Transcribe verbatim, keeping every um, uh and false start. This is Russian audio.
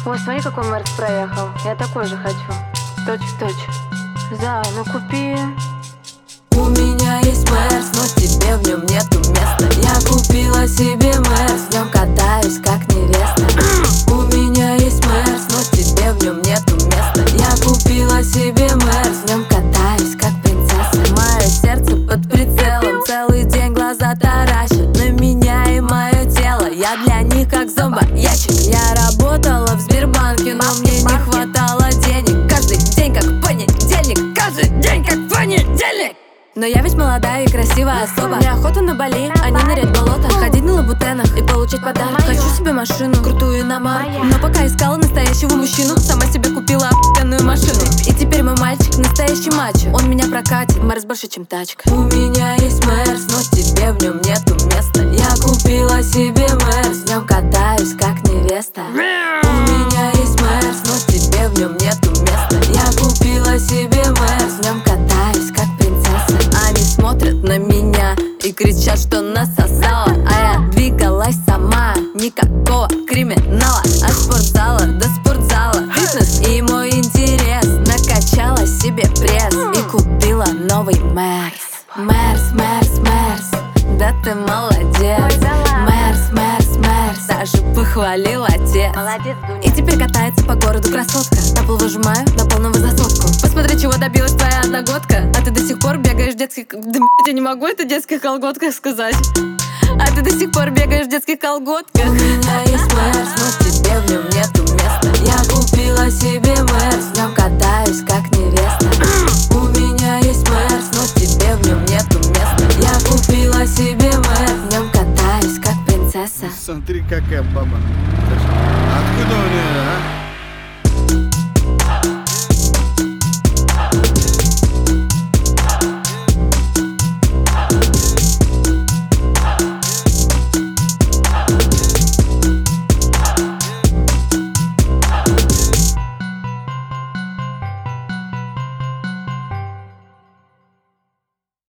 Ой, смотри, какой Мерс проехал. Я такой же хочу. Точь в точь. За, ну купи. У меня есть Мерс, но тебе в нем нету места. Я купила себе Мерс, в нем катаюсь как невеста. У меня есть Мерс, но тебе в нем нету места. Я купила себе Мерс, в нем катаюсь как принцесса. Мое сердце под прицелом, целый день глаза таращат на меня и мое тело. Я для них как зомбоящик. Я работала в Сбербанке, но мне не хватало денег. Каждый день как понедельник, каждый день как понедельник. Но я ведь молодая и красивая особа. Мне охота на Бали, а не нырять в болото. Ходить на лабутенах и получить подарок. Хочу себе машину, крутую иномарку. Но пока искала настоящего мужчину, сама себе купила охуенную машину. И теперь мой мальчик настоящий мачо. Он меня прокатит, Мерс больше, чем тачка. У меня есть Мерс, но тебе в нем нету места. Я купила себе Мерс, в нем катаюсь как невеста. У меня есть Мерс, но тебе в нем нету места. Я купила себе Мерс, в нем катаюсь как принцесса. Они смотрят на меня и кричат, что насосала. А я двигалась сама, никакого криминала. От спортзала до спортзала, фитнес и мой интерес. Накачала себе пресс и купила новый Мерс. Мерс, Мерс, Мерс, да ты молодец. Мерс, Мерс, Мерс, даже похвалил отец. Молодец, Дуня. И теперь катается по городу красотка. Тапл выжимаю до полного засотку. Посмотри, чего добилась твоя одногодка. А ты до сих пор бегаешь в детских... Да, блядь, я не могу это в детских колготках сказать. А ты до сих пор бегаешь в детских колготках. У меня есть Мерс, но